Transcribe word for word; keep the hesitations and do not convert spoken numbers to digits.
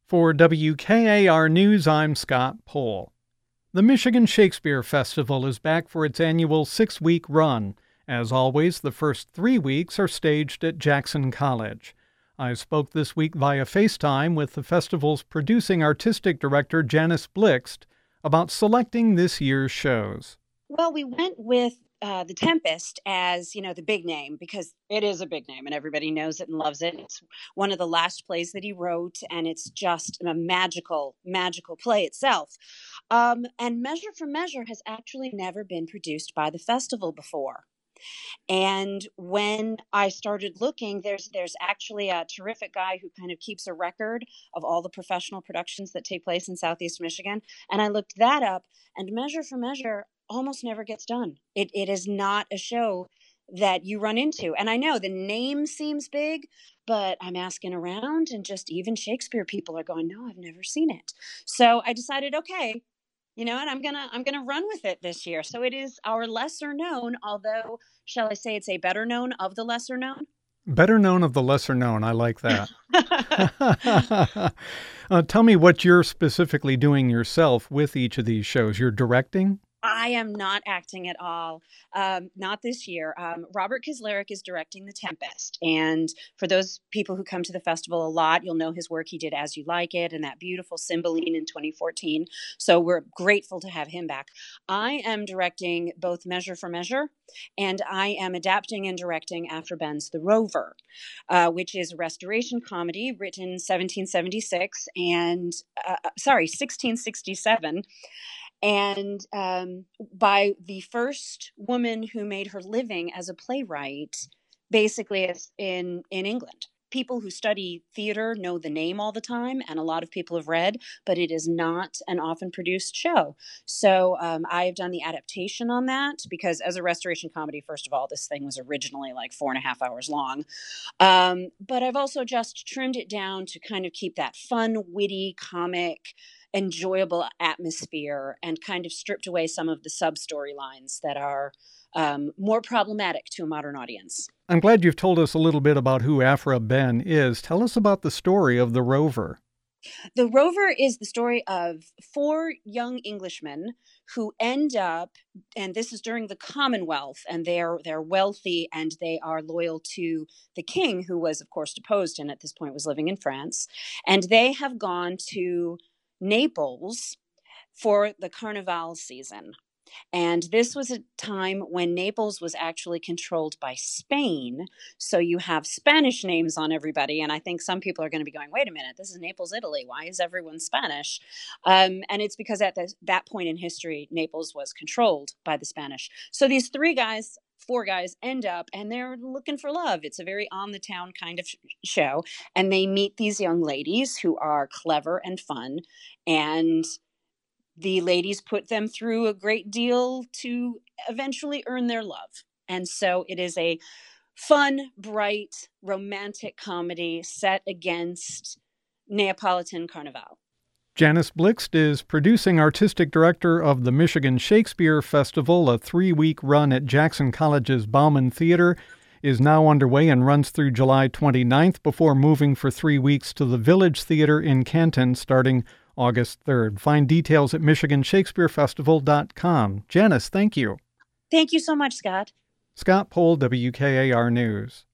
For W K A R News, I'm Scott Pohl. The Michigan Shakespeare Festival is back for its annual six-week run. As always, the first three weeks are staged at Jackson College. I spoke this week via FaceTime with the festival's producing artistic director, Janice Blixt, about selecting this year's shows. Well, we went with uh, The Tempest as, you know, the big name, because it is a big name and everybody knows it and loves it. It's one of the last plays that he wrote, and it's just a magical, magical play itself. Um, and Measure for Measure has actually never been produced by the festival before. And when I started looking, there's there's actually a terrific guy who kind of keeps a record of all the professional productions that take place in Southeast Michigan. And I looked that up, and Measure for Measure almost never gets done. It it is not a show that you run into. And I know the name seems big, but I'm asking around, and just even Shakespeare people are going, no, I've never seen it. So I decided, okay, you know, and I'm gonna I'm gonna run with it this year. So it is our lesser known, although shall I say it's a better known of the lesser known? Better known of the lesser known. I like that. uh, tell me what you're specifically doing yourself with each of these shows. You're directing? I am not acting at all. Um, not this year. Um, Robert Kislerick is directing The Tempest. And for those people who come to the festival a lot, you'll know his work. He did As You Like It and that beautiful Cymbeline in twenty fourteen. So we're grateful to have him back. I am directing both Measure for Measure, and I am adapting and directing After Ben's The Rover, uh, which is a restoration comedy written seventeen seventy-six and, uh, sorry, sixteen sixty-seven. And um, by the first woman who made her living as a playwright, basically in, in England. People who study theater know the name all the time, and a lot of people have read, but it is not an often produced show. So um, I have done the adaptation on that, because as a restoration comedy, first of all, this thing was originally like four and a half hours long. Um, but I've also just trimmed it down to kind of keep that fun, witty, comic, enjoyable atmosphere, and kind of stripped away some of the sub storylines that are um, more problematic to a modern audience. I'm glad you've told us a little bit about who Aphra Behn is. Tell us about the story of The Rover. The Rover is the story of four young Englishmen who end up, and this is during the Commonwealth, and they're they're wealthy and they are loyal to the king, who was, of course, deposed and at this point was living in France. And they have gone to Naples for the Carnival season. And this was a time when Naples was actually controlled by Spain. So you have Spanish names on everybody. And I think some people are going to be going, wait a minute, this is Naples, Italy. Why is everyone Spanish? Um, and it's because at the, that point in history, Naples was controlled by the Spanish. So these three guys, four guys end up, and they're looking for love. It's a very on the town kind of sh- show. And they meet these young ladies who are clever and fun, and the ladies put them through a great deal to eventually earn their love. And so it is a fun, bright, romantic comedy set against Neapolitan Carnival. Janice Blixt is producing artistic director of the Michigan Shakespeare Festival. A three-week run at Jackson College's Bauman Theater is now underway and runs through July twenty-ninth before moving for three weeks to the Village Theater in Canton starting August third. Find details at michigan shakespeare festival dot com. Janice, thank you. Thank you so much, Scott. Scott Pohl, W K A R News.